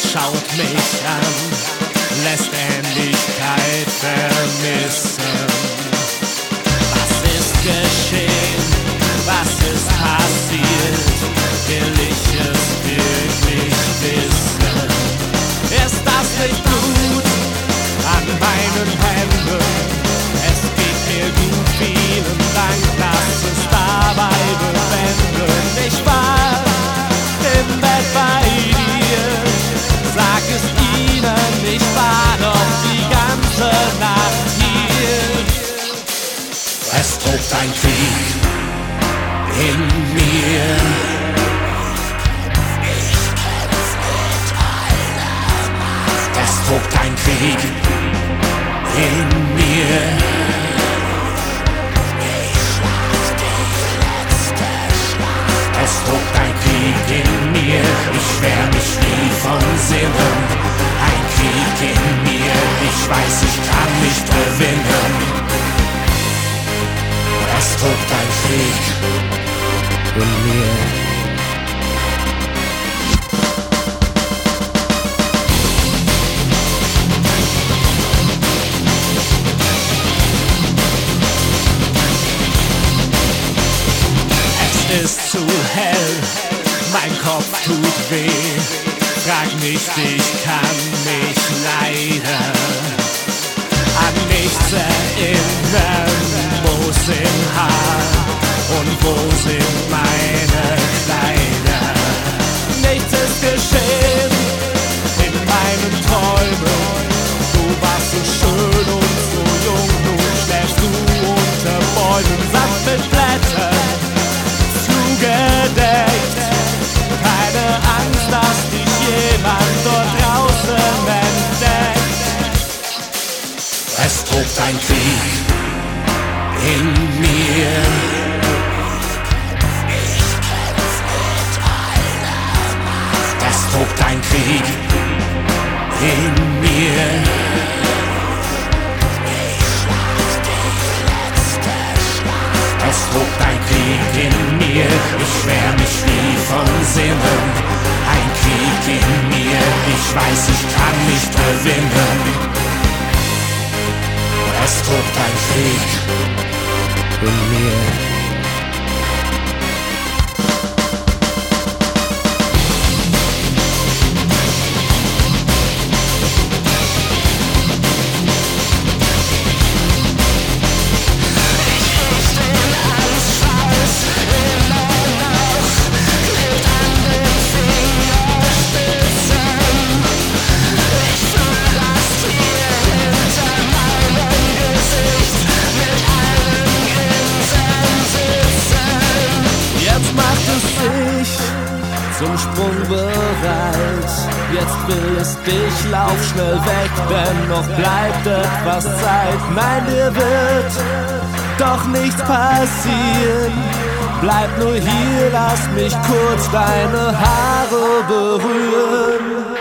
schaut mich an, lässt Ähnlichkeit vermissen. Was ist geschehen? Was ist passiert? Will ich es wirklich wissen? Ist das nicht gut an meinen Händen? Es geht mir gut, vielen Dank, lass es dabei bewenden. Ich war im Bett bei dir, sag es ihnen, ich war doch die ganze Nacht hier. Es tobt ein Krieg in mir. Es tobt ein Krieg in mir. Es tobt ein Krieg in mir. Ich wehr mich nie von Sinnen. Ein Krieg in mir. Ich weiß, ich kann nicht gewinnen. Es tobt ein Krieg in mir. Es ist zu hell, mein Kopf tut weh. Frag nicht, ich kann mich leider an nichts erinnern. Wo sind Haar und wo sind meine Kleider? Nichts ist geschehen in meinen Träumen. Du warst so schön und so jung, nun schläfst du unter Bäumen, satt mit Blättern zugedeckt. Keine Angst, dass dich jemand dort draußen entdeckt. Es tobt ein Krieg in mir. Es tobt ein Krieg in mir. Es tobt ein Krieg in mir. Ich wehr mich nie von Sinnen. Ein Krieg in mir. Ich weiß, ich kann nicht gewinnen. Es tobt ein Krieg in mir. Zum Sprung bereit, jetzt will es dich, lauf schnell weg, denn noch bleibt etwas Zeit. Nein, dir wird doch nichts passieren, bleib nur hier, lass mich kurz deine Haare berühren.